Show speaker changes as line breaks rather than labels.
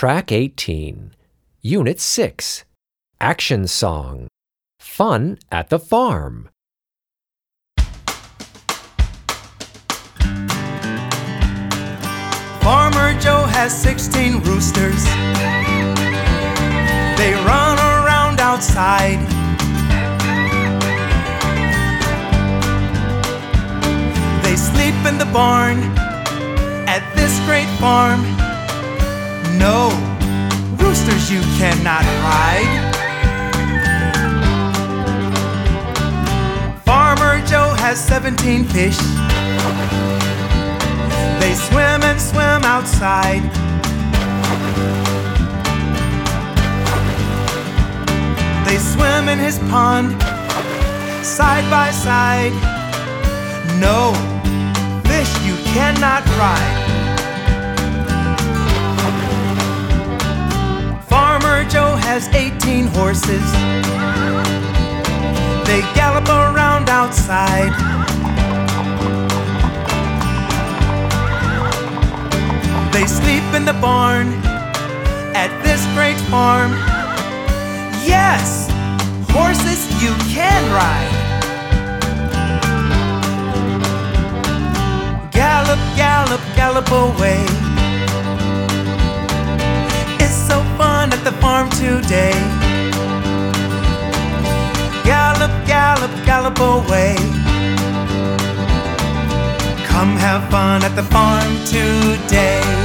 Track 18, Unit 6, Action Song, Fun at the Farm.
Farmer Joe has 16 roosters. They run around outside. They sleep in the barn at this great farm. No, roosters you cannot ride. Farmer Joe has 17 fish. They swim and swim outside. They swim in his pond, side by side. No, fish you cannot ride. Farmer Joe has 18 horses. They gallop around outside. They sleep in the barn at this great farm. Yes, horses you can ride. Gallop, gallop, gallop away. It's so fun at the farm today. Gallop, gallop, gallop away. Come have fun at the farm today.